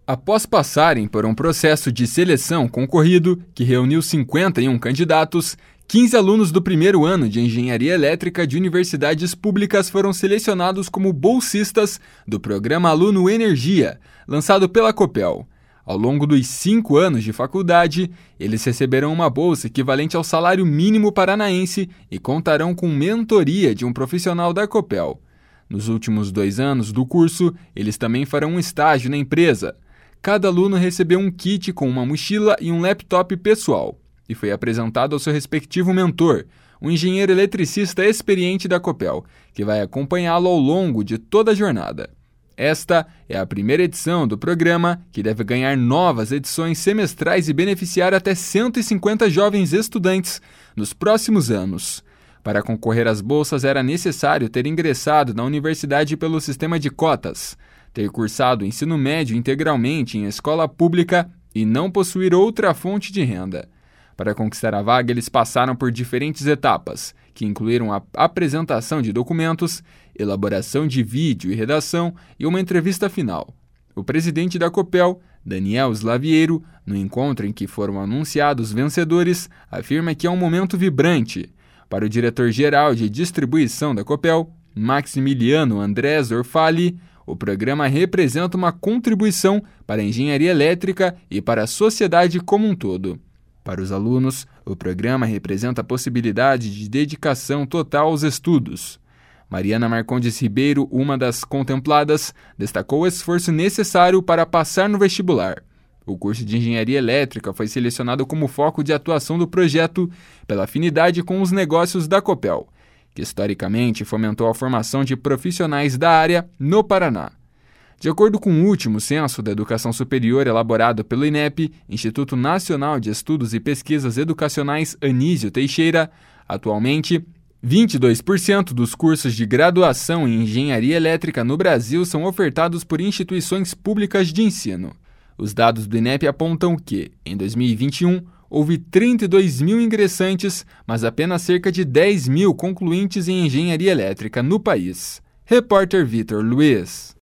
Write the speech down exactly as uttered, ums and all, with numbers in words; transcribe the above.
Após passarem por um processo de seleção concorrido, que reuniu cinquenta e um candidatos, quinze alunos do primeiro ano de Engenharia Elétrica de universidades públicas foram selecionados como bolsistas do Programa Aluno Energia, lançado pela Copel. Ao longo dos cinco anos de faculdade, eles receberão uma bolsa equivalente ao salário mínimo paranaense e contarão com mentoria de um profissional da Copel. Nos últimos dois anos do curso, eles também farão um estágio na empresa. Cada aluno recebeu um kit com uma mochila e um laptop pessoal e foi apresentado ao seu respectivo mentor, um engenheiro eletricista experiente da Copel, que vai acompanhá-lo ao longo de toda a jornada. Esta é a primeira edição do programa, que deve ganhar novas edições semestrais e beneficiar até cento e cinquenta jovens estudantes nos próximos anos. Para concorrer às bolsas era necessário ter ingressado na universidade pelo sistema de cotas, ter cursado o ensino médio integralmente em escola pública e não possuir outra fonte de renda. Para conquistar a vaga, eles passaram por diferentes etapas, que incluíram a apresentação de documentos, elaboração de vídeo e redação e uma entrevista final. O presidente da Copel, Daniel Slaviero, no encontro em que foram anunciados vencedores, afirma que é um momento vibrante. Para o diretor-geral de distribuição da Copel, Maximiliano Andrés Orfali, o programa representa uma contribuição para a engenharia elétrica e para a sociedade como um todo. Para os alunos, o programa representa a possibilidade de dedicação total aos estudos. Mariana Marcondes Ribeiro, uma das contempladas, destacou o esforço necessário para passar no vestibular. O curso de Engenharia Elétrica foi selecionado como foco de atuação do projeto pela afinidade com os negócios da Copel, que historicamente fomentou a formação de profissionais da área no Paraná. De acordo com o último censo da educação superior elaborado pelo INEP, Instituto Nacional de Estudos e Pesquisas Educacionais Anísio Teixeira, atualmente, vinte e dois por cento dos cursos de graduação em engenharia elétrica no Brasil são ofertados por instituições públicas de ensino. Os dados do INEP apontam que, em dois mil e vinte e um, houve trinta e dois mil ingressantes, mas apenas cerca de dez mil concluintes em engenharia elétrica no país. Repórter Vitor Luiz.